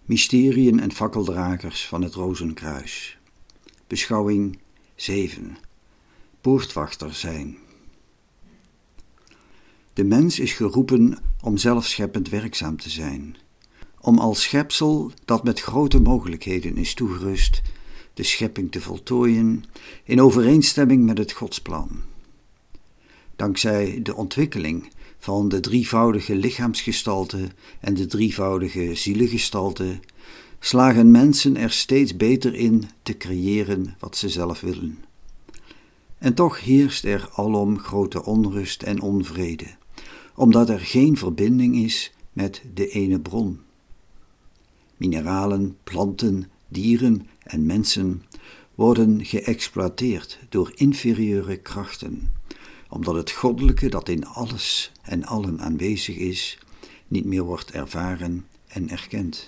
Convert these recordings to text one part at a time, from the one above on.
Mysteriën en fakkeldragers van het Rozenkruis. Beschouwing 7. Poortwachter zijn. De mens is geroepen om zelfscheppend werkzaam te zijn, om als schepsel dat met grote mogelijkheden is toegerust, de schepping te voltooien in overeenstemming met het Godsplan. Dankzij de ontwikkeling van de drievoudige lichaamsgestalte en de drievoudige zielengestalte slagen mensen er steeds beter in te creëren wat ze zelf willen. En toch heerst er alom grote onrust en onvrede, omdat er geen verbinding is met de ene bron. Mineralen, planten, dieren en mensen worden geëxploiteerd door inferieure krachten, omdat het goddelijke dat in alles en allen aanwezig is, niet meer wordt ervaren en erkend.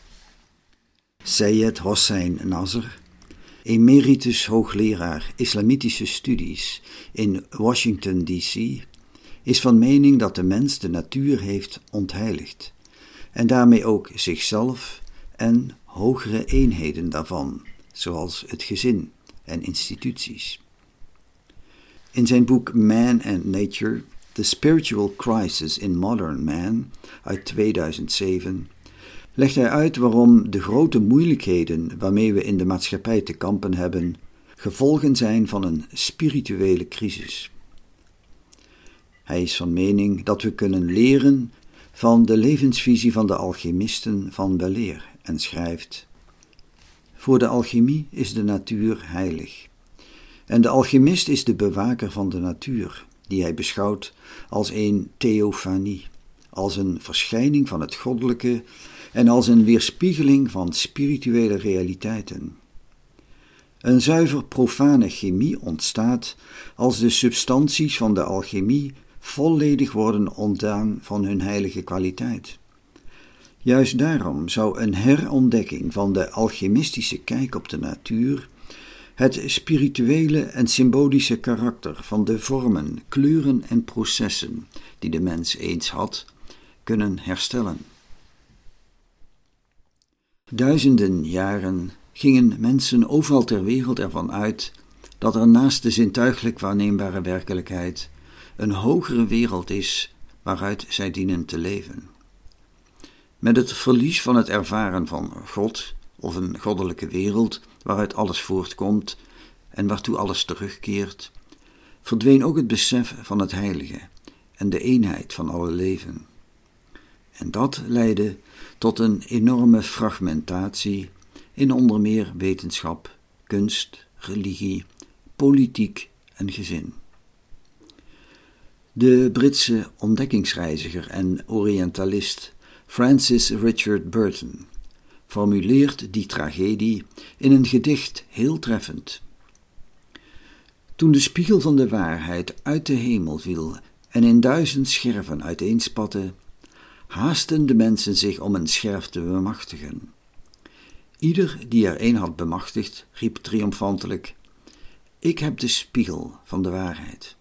Syed Hossein Nasr, emeritus hoogleraar islamitische studies in Washington D.C., is van mening dat de mens de natuur heeft ontheiligd en daarmee ook zichzelf en hogere eenheden daarvan, zoals het gezin en instituties. In zijn boek Man and Nature, The Spiritual Crisis in Modern Man uit 2007 legt hij uit waarom de grote moeilijkheden waarmee we in de maatschappij te kampen hebben, gevolgen zijn van een spirituele crisis. Hij is van mening dat we kunnen leren van de levensvisie van de alchemisten van weleer en schrijft: voor de alchemie is de natuur heilig. En de alchemist is de bewaker van de natuur, die hij beschouwt als een theofanie, als een verschijning van het goddelijke en als een weerspiegeling van spirituele realiteiten. Een zuiver profane chemie ontstaat als de substanties van de alchemie volledig worden ontdaan van hun heilige kwaliteit. Juist daarom zou een herontdekking van de alchemistische kijk op de natuur het spirituele en symbolische karakter van de vormen, kleuren en processen die de mens eens had, kunnen herstellen. Duizenden jaren gingen mensen overal ter wereld ervan uit dat er naast de zintuigelijk waarneembare werkelijkheid een hogere wereld is waaruit zij dienen te leven. Met het verlies van het ervaren van God of een goddelijke wereld waaruit alles voortkomt en waartoe alles terugkeert, verdween ook het besef van het heilige en de eenheid van alle leven. En dat leidde tot een enorme fragmentatie in onder meer wetenschap, kunst, religie, politiek en gezin. De Britse ontdekkingsreiziger en orientalist Francis Richard Burton formuleert die tragedie in een gedicht heel treffend. Toen de spiegel van de waarheid uit de hemel viel en in 1000 scherven uiteenspatte, haasten de mensen zich om een scherf te bemachtigen. Ieder die er een had bemachtigd, riep triomfantelijk: ik heb de spiegel van de waarheid.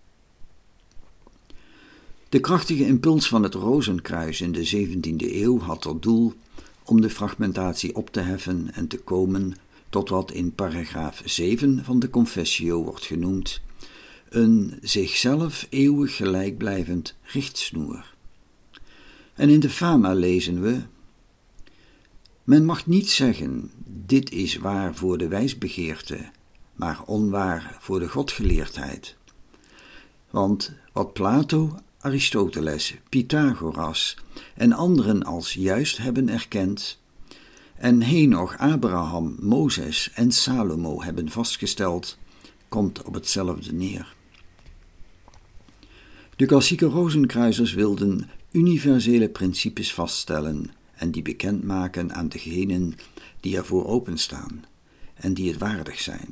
De krachtige impuls van het Rozenkruis in de 17e eeuw had tot doel om de fragmentatie op te heffen en te komen tot wat in paragraaf 7 van de Confessio wordt genoemd een zichzelf eeuwig gelijk blijvend richtsnoer. En in de Fama lezen we: men mag niet zeggen, dit is waar voor de wijsbegeerte, maar onwaar voor de godgeleerdheid. Want wat Plato, Aristoteles, Pythagoras en anderen als juist hebben erkend, en Henoch, Abraham, Mozes en Salomo hebben vastgesteld, komt op hetzelfde neer. De klassieke Rozenkruisers wilden universele principes vaststellen en die bekendmaken aan degenen die ervoor openstaan en die het waardig zijn.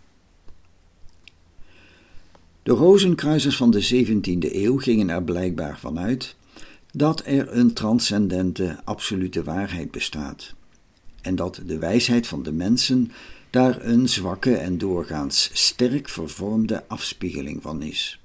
De Rozenkruisers van de 17e eeuw gingen er blijkbaar vanuit dat er een transcendente, absolute waarheid bestaat en dat de wijsheid van de mensen daar een zwakke en doorgaans sterk vervormde afspiegeling van is,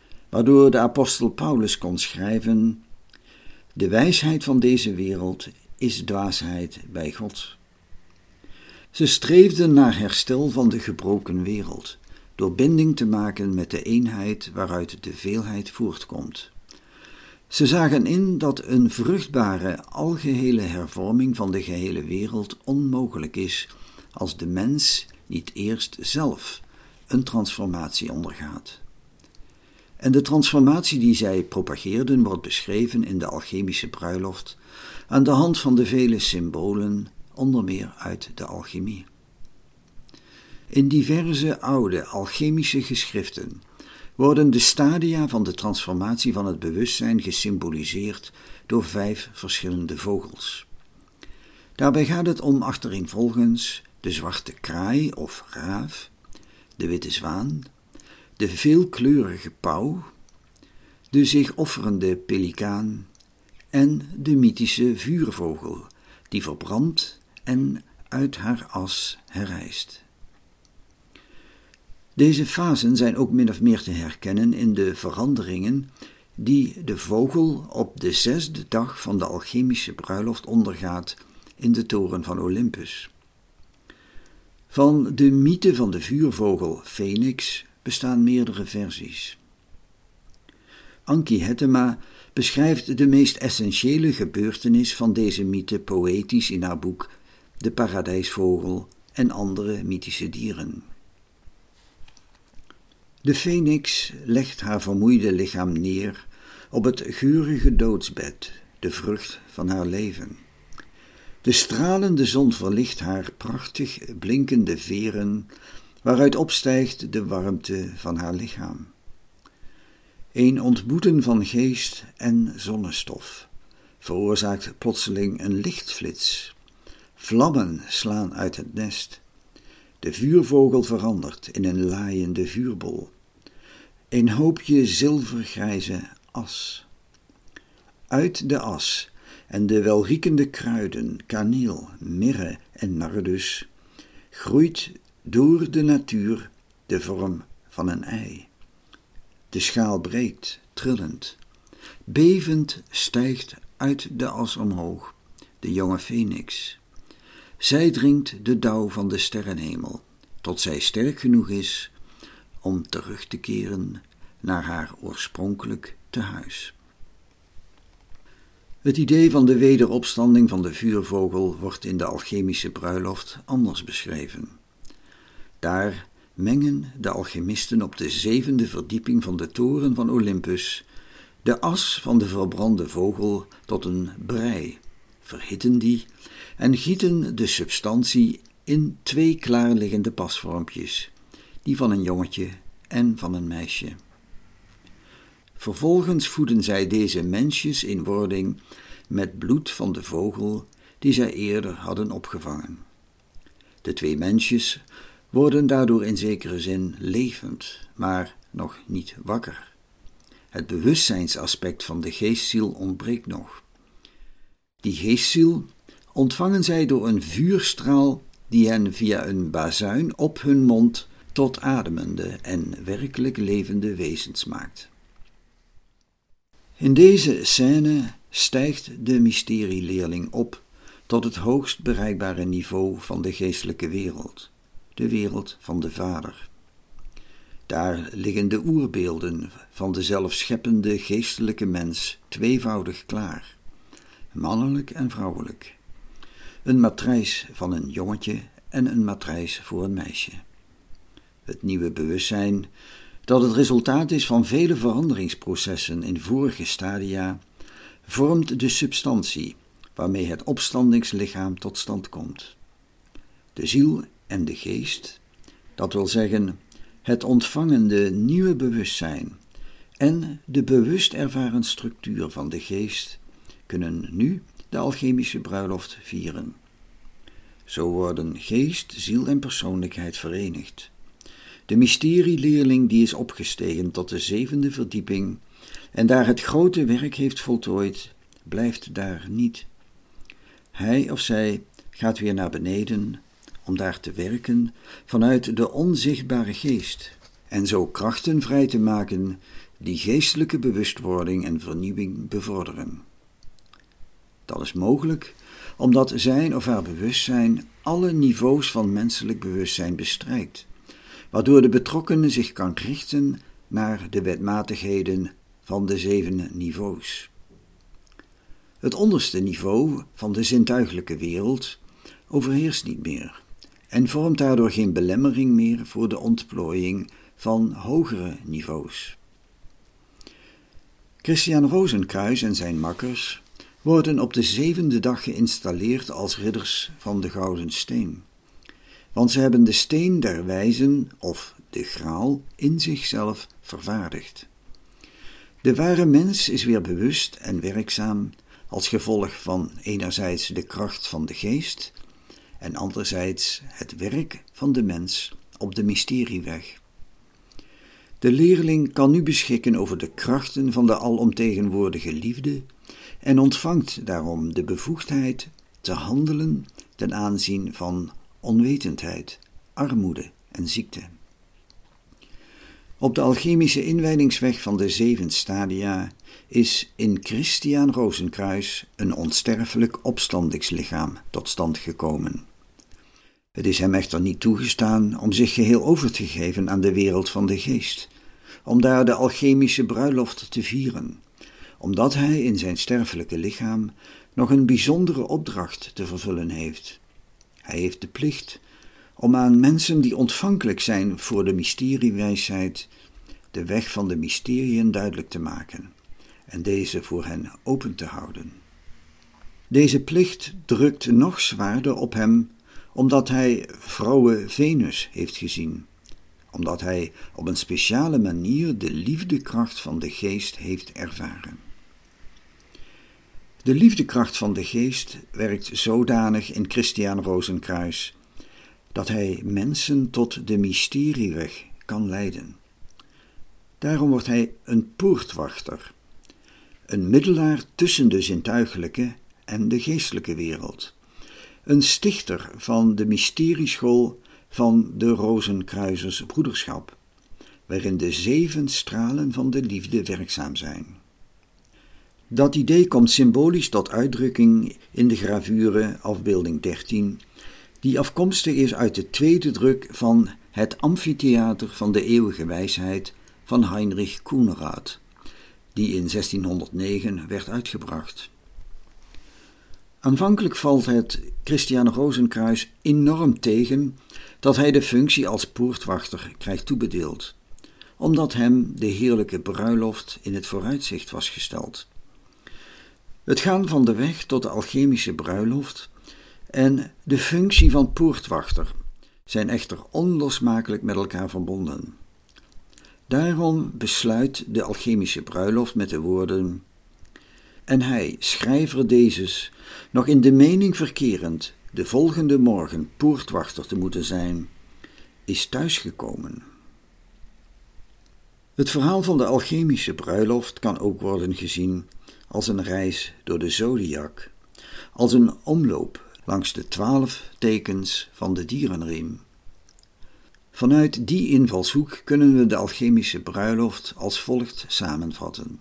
waardoor de apostel Paulus kon schrijven: de wijsheid van deze wereld is dwaasheid bij God. Ze streefden naar herstel van de gebroken wereld, door binding te maken met de eenheid waaruit de veelheid voortkomt. Ze zagen in dat een vruchtbare, algehele hervorming van de gehele wereld onmogelijk is als de mens niet eerst zelf een transformatie ondergaat. En de transformatie die zij propageerden wordt beschreven in de alchemische bruiloft aan de hand van de vele symbolen, onder meer uit de alchemie. In diverse oude alchemische geschriften worden de stadia van de transformatie van het bewustzijn gesymboliseerd door 5 verschillende vogels. Daarbij gaat het om achtereenvolgens de zwarte kraai of raaf, de witte zwaan, de veelkleurige pauw, de zich offerende pelikaan en de mythische vuurvogel, die verbrandt en uit haar as herrijst. Deze fasen zijn ook min of meer te herkennen in de veranderingen die de vogel op de 6e dag van de alchemische bruiloft ondergaat in de toren van Olympus. Van de mythe van de vuurvogel Phoenix bestaan meerdere versies. Ankie Hettema beschrijft de meest essentiële gebeurtenis van deze mythe poëtisch in haar boek De Paradijsvogel en andere mythische dieren. De Phoenix legt haar vermoeide lichaam neer op het geurige doodsbed, de vrucht van haar leven. De stralende zon verlicht haar prachtig blinkende veren, waaruit opstijgt de warmte van haar lichaam. Een ontmoeten van geest en zonnestof veroorzaakt plotseling een lichtflits. Vlammen slaan uit het nest. De vuurvogel verandert in een laaiende vuurbol. Een hoopje zilvergrijze as. Uit de as en de welriekende kruiden, kaneel, mirre en nardus, groeit door de natuur de vorm van een ei. De schaal breekt, trillend. Bevend stijgt uit de as omhoog de jonge Phoenix. Zij dringt de dauw van de sterrenhemel, tot zij sterk genoeg is om terug te keren naar haar oorspronkelijk tehuis. Het idee van de wederopstanding van de vuurvogel wordt in de alchemische bruiloft anders beschreven. Daar mengen de alchemisten op de 7e verdieping van de toren van Olympus de as van de verbrande vogel tot een brei, verhitten die en gieten de substantie in 2 klaarliggende pasvormpjes, die van een jongetje en van een meisje. Vervolgens voeden zij deze mensjes in wording met bloed van de vogel die zij eerder hadden opgevangen. De 2 mensjes worden daardoor in zekere zin levend, maar nog niet wakker. Het bewustzijnsaspect van de geestziel ontbreekt nog. Die geestziel ontvangen zij door een vuurstraal die hen via een bazuin op hun mond tot ademende en werkelijk levende wezens maakt. In deze scène stijgt de mysterieleerling op tot het hoogst bereikbare niveau van de geestelijke wereld, de wereld van de Vader. Daar liggen de oerbeelden van de zelfscheppende geestelijke mens tweevoudig klaar, mannelijk en vrouwelijk. Een matrijs van een jongetje en een matrijs voor een meisje. Het nieuwe bewustzijn, dat het resultaat is van vele veranderingsprocessen in vorige stadia, vormt de substantie waarmee het opstandingslichaam tot stand komt. De ziel en de geest, dat wil zeggen het ontvangende nieuwe bewustzijn en de bewust ervaren structuur van de geest, kunnen nu de alchemische bruiloft vieren. Zo worden geest, ziel en persoonlijkheid verenigd. De mysterieleerling die is opgestegen tot de 7e verdieping en daar het grote werk heeft voltooid, blijft daar niet. Hij of zij gaat weer naar beneden om daar te werken vanuit de onzichtbare geest en zo krachten vrij te maken die geestelijke bewustwording en vernieuwing bevorderen. Dat is mogelijk omdat zijn of haar bewustzijn alle niveaus van menselijk bewustzijn bestrijkt, waardoor de betrokkenen zich kan richten naar de wetmatigheden van de 7 niveaus. Het onderste niveau van de zintuiglijke wereld overheerst niet meer en vormt daardoor geen belemmering meer voor de ontplooiing van hogere niveaus. Christian Rozenkruis en zijn makkers worden op de 7e dag geïnstalleerd als ridders van de Gouden Steen, want ze hebben de steen der wijzen, of de graal, in zichzelf vervaardigd. De ware mens is weer bewust en werkzaam als gevolg van enerzijds de kracht van de geest en anderzijds het werk van de mens op de mysterieweg. De leerling kan nu beschikken over de krachten van de alomtegenwoordige liefde en ontvangt daarom de bevoegdheid te handelen ten aanzien van onwetendheid, armoede en ziekte. Op de alchemische inwijdingsweg van de 7 stadia is in Christian Rozenkruis een onsterfelijk opstandingslichaam tot stand gekomen. Het is hem echter niet toegestaan om zich geheel over te geven aan de wereld van de geest, om daar de alchemische bruiloft te vieren, omdat hij in zijn sterfelijke lichaam nog een bijzondere opdracht te vervullen heeft. Hij heeft de plicht om aan mensen die ontvankelijk zijn voor de mysteriewijsheid de weg van de mysteriën duidelijk te maken en deze voor hen open te houden. Deze plicht drukt nog zwaarder op hem omdat hij vrouwe Venus heeft gezien, omdat hij op een speciale manier de liefdekracht van de geest heeft ervaren. De liefdekracht van de geest werkt zodanig in Christian Rozenkruis dat hij mensen tot de mysterieweg kan leiden. Daarom wordt hij een poortwachter, een middelaar tussen de zintuiglijke en de geestelijke wereld, een stichter van de mysterieschool van de Rozenkruisers broederschap, waarin de 7 stralen van de liefde werkzaam zijn. Dat idee komt symbolisch tot uitdrukking in de gravure afbeelding 13, die afkomstig is uit de 2e druk van Het Amphitheater van de Eeuwige Wijsheid van Heinrich Kuhnerath, die in 1609 werd uitgebracht. Aanvankelijk valt het Christian Rozenkruis enorm tegen dat hij de functie als poortwachter krijgt toebedeeld, omdat hem de heerlijke bruiloft in het vooruitzicht was gesteld. Het gaan van de weg tot de alchemische bruiloft en de functie van poortwachter zijn echter onlosmakelijk met elkaar verbonden. Daarom besluit de alchemische bruiloft met de woorden: en hij, schrijver dezes, nog in de mening verkerend de volgende morgen poortwachter te moeten zijn, is thuisgekomen. Het verhaal van de alchemische bruiloft kan ook worden gezien als een reis door de zodiac, als een omloop langs de 12 tekens van de dierenriem. Vanuit die invalshoek kunnen we de alchemische bruiloft als volgt samenvatten.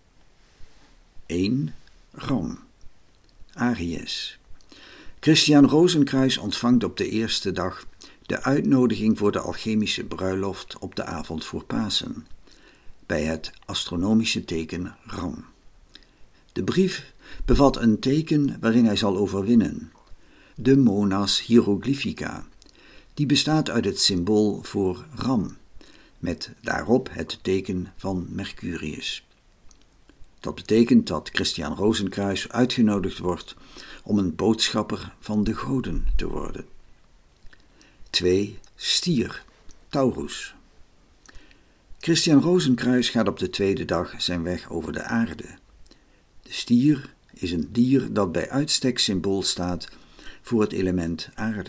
1. Ram. Aries. Christian Rozenkruis ontvangt op de eerste dag de uitnodiging voor de alchemische bruiloft op de avond voor Pasen, bij het astronomische teken Ram. De brief bevat een teken waarin hij zal overwinnen, de Monas Hieroglyphica, die bestaat uit het symbool voor Ram, met daarop het teken van Mercurius. Dat betekent dat Christian Rozenkruis uitgenodigd wordt om een boodschapper van de goden te worden. 2. Stier, Taurus. Christian Rozenkruis gaat op de 2e dag zijn weg over de aarde. De stier is een dier dat bij uitstek symbool staat voor het element aarde.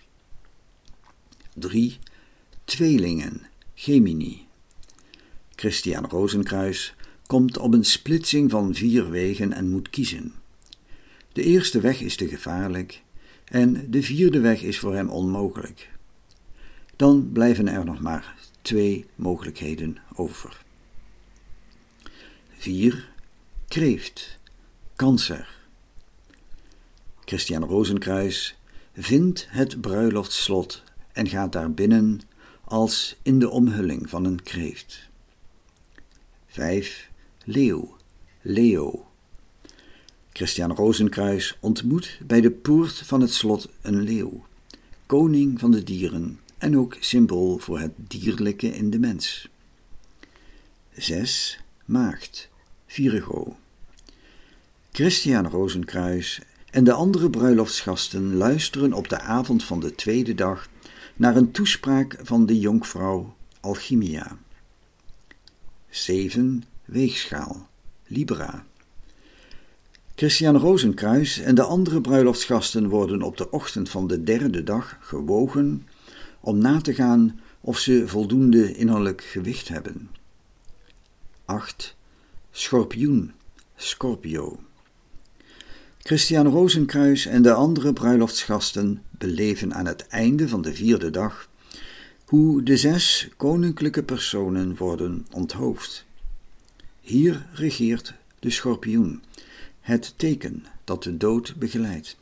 3. Tweelingen, Gemini. Christian Rozenkruis komt op een splitsing van 4 wegen en moet kiezen. De eerste weg is te gevaarlijk en de 4e weg is voor hem onmogelijk. Dan blijven er nog maar 2 mogelijkheden over. 4. Kreeft, Cancer. Christian Rozenkruis vindt het bruiloftsslot en gaat daar binnen als in de omhulling van een kreeft. 5. Leeuw, Leo. Christian Rozenkruis ontmoet bij de poort van het slot een leeuw, koning van de dieren en ook symbool voor het dierlijke in de mens. 6. Maagd, Virgo. Christian Rozenkruis en de andere bruiloftsgasten luisteren op de avond van de tweede dag naar een toespraak van de jonkvrouw Alchimia. 7. Weegschaal, Libra. Christian Rozenkruis en de andere bruiloftsgasten worden op de ochtend van de derde dag gewogen om na te gaan of ze voldoende innerlijk gewicht hebben. 8. Schorpioen, Scorpio. Christian Rozenkruis en de andere bruiloftsgasten beleven aan het einde van de vierde dag hoe de 6 koninklijke personen worden onthoofd. Hier regeert de schorpioen, het teken dat de dood begeleidt.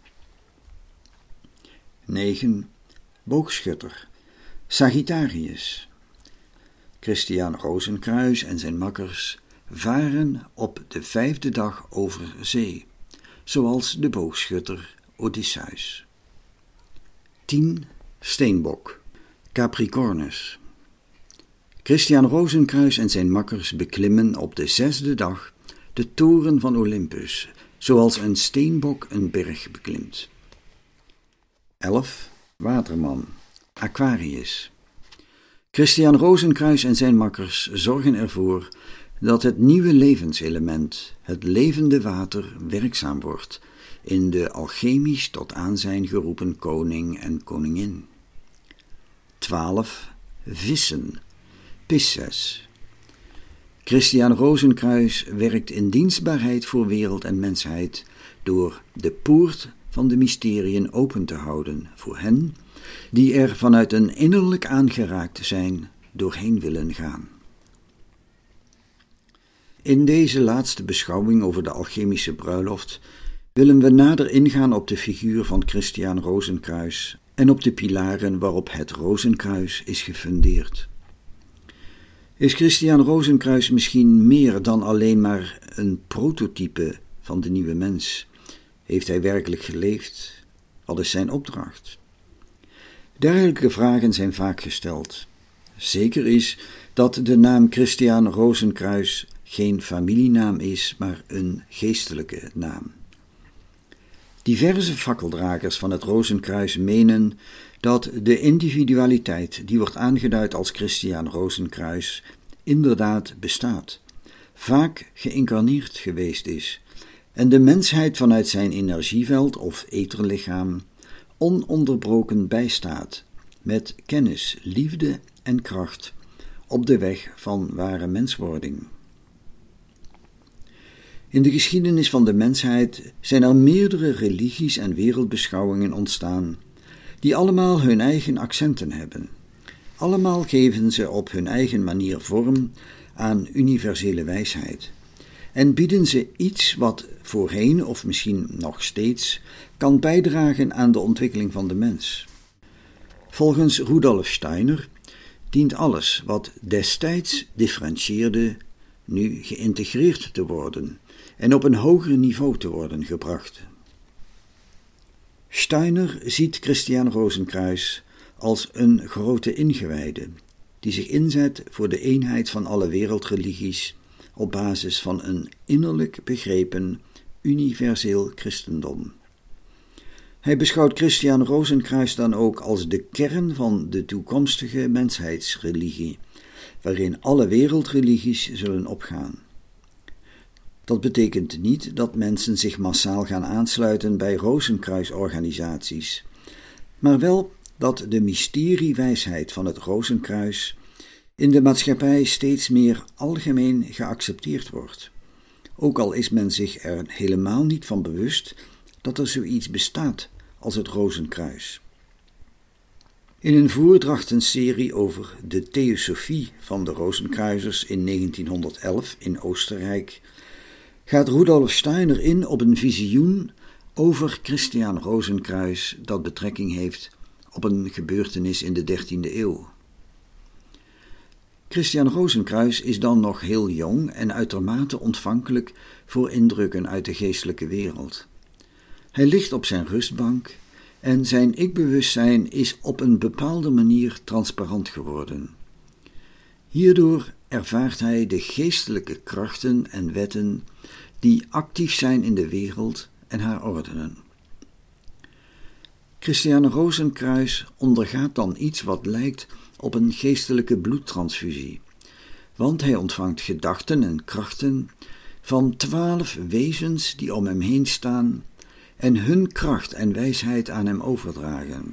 9. Boogschutter, Sagittarius. Christian Rozenkruis en zijn makkers varen op de 5e dag over zee, zoals de boogschutter Odysseus. 10. Steenbok, Capricornus. Christian Rozenkruis en zijn makkers beklimmen op de 6e dag de toren van Olympus, zoals een steenbok een berg beklimt. 11. Waterman, Aquarius. Christian Rozenkruis en zijn makkers zorgen ervoor dat het nieuwe levenselement, het levende water, werkzaam wordt in de alchemisch tot aanzijn geroepen koning en koningin. 12. Vissen, Pisces. Christian Rozenkruis werkt in dienstbaarheid voor wereld en mensheid door de poort van de mysteriën open te houden voor hen die er vanuit een innerlijk aangeraakt zijn doorheen willen gaan. In deze laatste beschouwing over de alchemische bruiloft willen we nader ingaan op de figuur van Christian Rozenkruis en op de pilaren waarop het Rozenkruis is gefundeerd. Is Christian Rozenkruis misschien meer dan alleen maar een prototype van de nieuwe mens? Heeft hij werkelijk geleefd? Wat is zijn opdracht? Dergelijke vragen zijn vaak gesteld. Zeker is dat de naam Christian Rozenkruis geen familienaam is, maar een geestelijke naam. Diverse fakkeldragers van het Rozenkruis menen dat de individualiteit die wordt aangeduid als Christian Rozenkruis inderdaad bestaat, vaak geïncarneerd geweest is en de mensheid vanuit zijn energieveld of etherlichaam ononderbroken bijstaat met kennis, liefde en kracht op de weg van ware menswording. In de geschiedenis van de mensheid zijn er meerdere religies en wereldbeschouwingen ontstaan, die allemaal hun eigen accenten hebben. Allemaal geven ze op hun eigen manier vorm aan universele wijsheid en bieden ze iets wat voorheen of misschien nog steeds kan bijdragen aan de ontwikkeling van de mens. Volgens Rudolf Steiner dient alles wat destijds differentieerde nu geïntegreerd te worden en op een hoger niveau te worden gebracht. Steiner ziet Christian Rozenkruis als een grote ingewijde, die zich inzet voor de eenheid van alle wereldreligies op basis van een innerlijk begrepen universeel christendom. Hij beschouwt Christian Rozenkruis dan ook als de kern van de toekomstige mensheidsreligie, waarin alle wereldreligies zullen opgaan. Dat betekent niet dat mensen zich massaal gaan aansluiten bij Rozenkruisorganisaties, maar wel dat de mysteriewijsheid van het Rozenkruis in de maatschappij steeds meer algemeen geaccepteerd wordt, ook al is men zich er helemaal niet van bewust dat er zoiets bestaat als het Rozenkruis. In een voordrachtenserie over de theosofie van de Rozenkruisers in 1911 in Oostenrijk gaat Rudolf Steiner in op een visioen over Christiaan Rozenkruis dat betrekking heeft op een gebeurtenis in de 13e eeuw. Christiaan Rozenkruis is dan nog heel jong en uitermate ontvankelijk voor indrukken uit de geestelijke wereld. Hij ligt op zijn rustbank en zijn ik-bewustzijn is op een bepaalde manier transparant geworden. Hierdoor ervaart hij de geestelijke krachten en wetten die actief zijn in de wereld en haar ordenen. Christiaan Rozenkruis ondergaat dan iets wat lijkt op een geestelijke bloedtransfusie, want hij ontvangt gedachten en krachten van 12 wezens die om hem heen staan en hun kracht en wijsheid aan hem overdragen.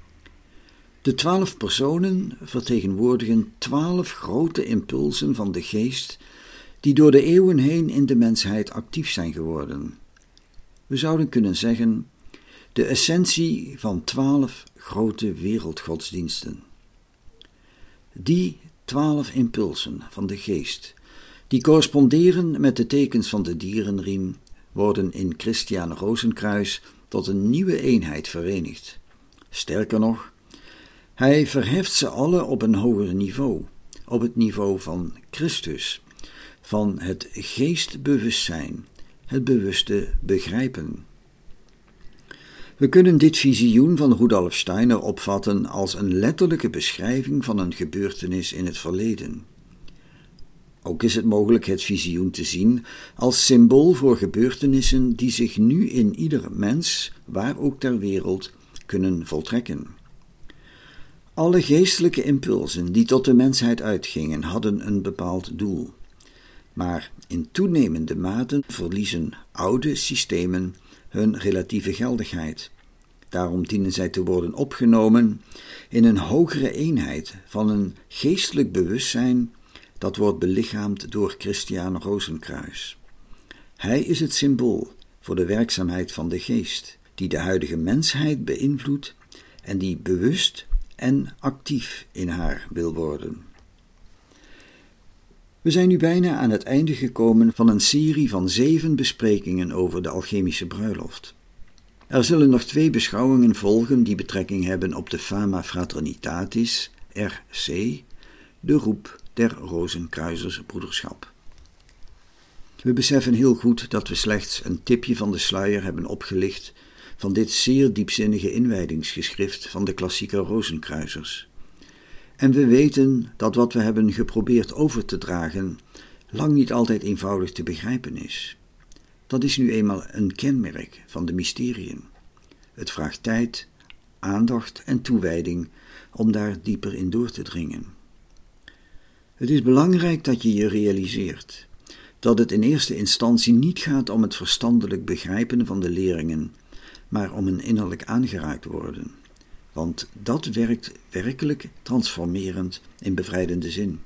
De 12 personen vertegenwoordigen 12 grote impulsen van de geest die door de eeuwen heen in de mensheid actief zijn geworden. We zouden kunnen zeggen, de essentie van 12 grote wereldgodsdiensten. Die 12 impulsen van de geest, die corresponderen met de tekens van de dierenriem, worden in Christiaan Rozenkruis tot een nieuwe eenheid verenigd. Sterker nog, hij verheft ze alle op een hoger niveau, op het niveau van Christus, van het geestbewustzijn, het bewuste begrijpen. We kunnen dit visioen van Rudolf Steiner opvatten als een letterlijke beschrijving van een gebeurtenis in het verleden. Ook is het mogelijk het visioen te zien als symbool voor gebeurtenissen die zich nu in ieder mens, waar ook ter wereld, kunnen voltrekken. Alle geestelijke impulsen die tot de mensheid uitgingen, hadden een bepaald doel. Maar in toenemende mate verliezen oude systemen hun relatieve geldigheid. Daarom dienen zij te worden opgenomen in een hogere eenheid van een geestelijk bewustzijn dat wordt belichaamd door Christiaan Rozenkruis. Hij is het symbool voor de werkzaamheid van de geest, die de huidige mensheid beïnvloedt en die bewust en actief in haar wil worden. We zijn nu bijna aan het einde gekomen van een serie van 7 besprekingen over de alchemische bruiloft. Er zullen nog 2 beschouwingen volgen die betrekking hebben op de Fama Fraternitatis, RC, de roep der Rozenkruisersbroederschap. We beseffen heel goed dat we slechts een tipje van de sluier hebben opgelicht van dit zeer diepzinnige inwijdingsgeschrift van de klassieke Rozenkruisers. En we weten dat wat we hebben geprobeerd over te dragen lang niet altijd eenvoudig te begrijpen is. Dat is nu eenmaal een kenmerk van de mysteriën. Het vraagt tijd, aandacht en toewijding om daar dieper in door te dringen. Het is belangrijk dat je je realiseert dat het in eerste instantie niet gaat om het verstandelijk begrijpen van de leringen, maar om een innerlijk aangeraakt worden. Want dat werkt werkelijk transformerend in bevrijdende zin.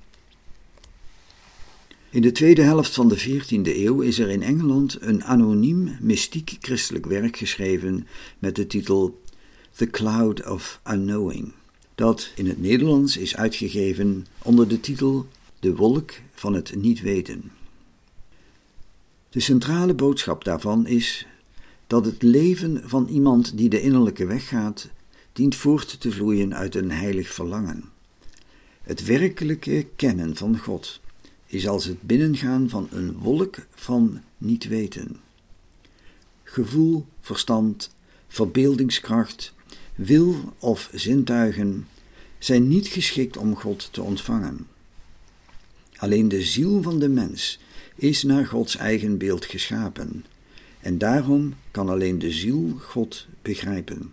In de tweede helft van de 14e eeuw is er in Engeland een anoniem mystiek christelijk werk geschreven met de titel The Cloud of Unknowing, dat in het Nederlands is uitgegeven onder de titel De Wolk van het Niet Weten. De centrale boodschap daarvan is dat het leven van iemand die de innerlijke weg gaat, dient voort te vloeien uit een heilig verlangen. Het werkelijke kennen van God is als het binnengaan van een wolk van niet weten. Gevoel, verstand, verbeeldingskracht, wil of zintuigen zijn niet geschikt om God te ontvangen. Alleen de ziel van de mens is naar Gods eigen beeld geschapen, en daarom kan alleen de ziel God begrijpen.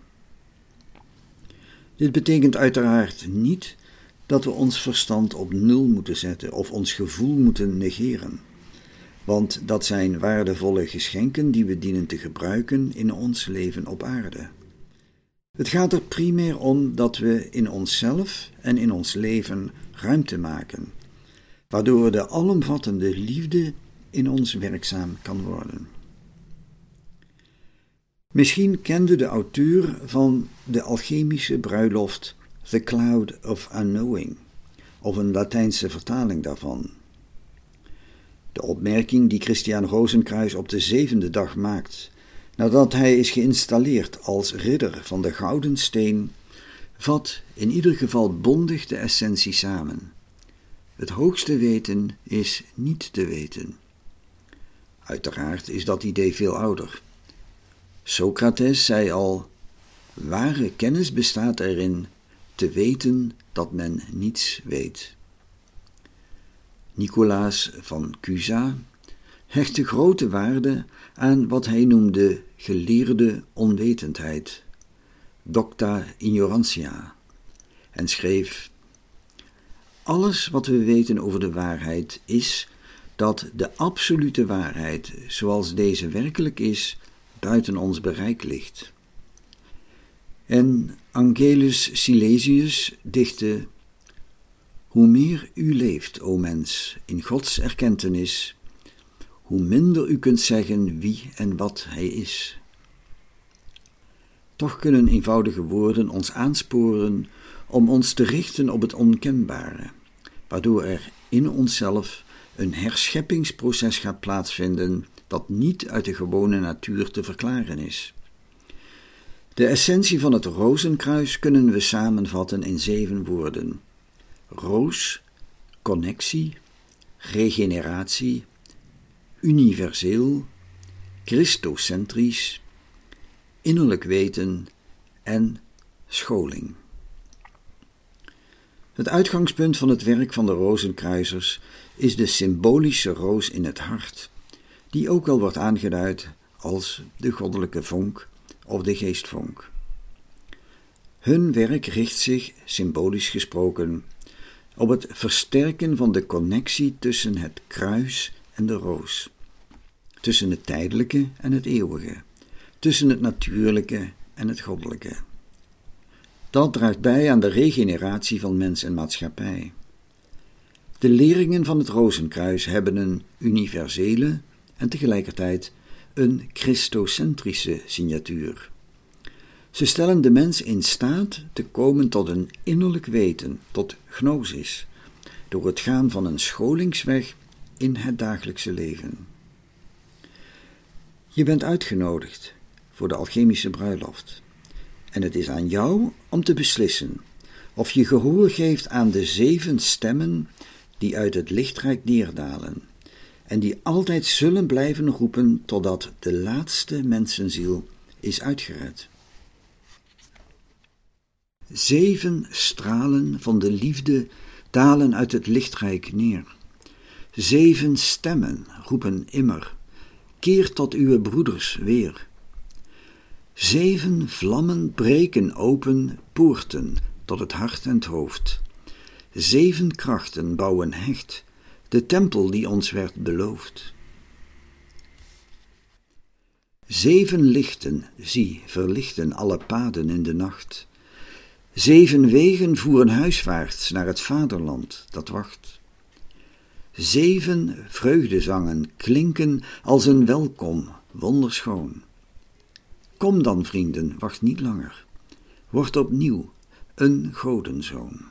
Dit betekent uiteraard niet dat we ons verstand op 0 moeten zetten of ons gevoel moeten negeren, want dat zijn waardevolle geschenken die we dienen te gebruiken in ons leven op aarde. Het gaat er primair om dat we in onszelf en in ons leven ruimte maken, waardoor de alomvattende liefde in ons werkzaam kan worden. Misschien kende de auteur van de alchemische bruiloft The Cloud of Unknowing, of een Latijnse vertaling daarvan. De opmerking die Christiaan Rozenkruis op de 7e dag maakt, Nadat hij is geïnstalleerd als ridder van de gouden steen, vat in ieder geval bondig de essentie samen. Het hoogste weten is niet te weten. Uiteraard is dat idee veel ouder. Socrates zei al: ware kennis bestaat erin te weten dat men niets weet. Nicolaas van Cusa hechtte grote waarde aan wat hij noemde geleerde onwetendheid, docta ignorantia, en schreef: alles wat we weten over de waarheid is dat de absolute waarheid, zoals deze werkelijk is, buiten ons bereik ligt. En Angelus Silesius dichtte: hoe meer u leeft, o mens, in Gods erkentenis, hoe minder u kunt zeggen wie en wat hij is. Toch kunnen eenvoudige woorden ons aansporen om ons te richten op het onkenbare, waardoor er in onszelf een herscheppingsproces gaat plaatsvinden dat niet uit de gewone natuur te verklaren is. De essentie van het rozenkruis kunnen we samenvatten in 7 woorden: roos, connectie, regeneratie, universeel, christocentrisch, innerlijk weten en scholing. Het uitgangspunt van het werk van de rozenkruisers is de symbolische roos in het hart, die ook wel wordt aangeduid als de goddelijke vonk of de geestvonk. Hun werk richt zich, symbolisch gesproken, op het versterken van de connectie tussen het kruis en de roos, tussen het tijdelijke en het eeuwige, tussen het natuurlijke en het goddelijke. Dat draagt bij aan de regeneratie van mens en maatschappij. De leringen van het rozenkruis hebben een universele en tegelijkertijd een christocentrische signatuur. Ze stellen de mens in staat te komen tot een innerlijk weten, tot gnosis, door het gaan van een scholingsweg in het dagelijkse leven. Je bent uitgenodigd voor de alchemische bruiloft en het is aan jou om te beslissen of je gehoor geeft aan de 7 stemmen die uit het lichtrijk neerdalen en die altijd zullen blijven roepen totdat de laatste mensenziel is uitgered. 7 stralen van de liefde dalen uit het lichtrijk neer. 7 stemmen roepen immer: keer tot uw broeders weer. 7 vlammen breken open poorten tot het hart en het hoofd. 7 krachten bouwen hecht de tempel die ons werd beloofd. 7 lichten, zie, verlichten alle paden in de nacht. 7 wegen voeren huiswaarts naar het vaderland dat wacht. 7 vreugdezangen klinken als een welkom, wonderschoon. Kom dan, vrienden, wacht niet langer. Word opnieuw een godenzoon.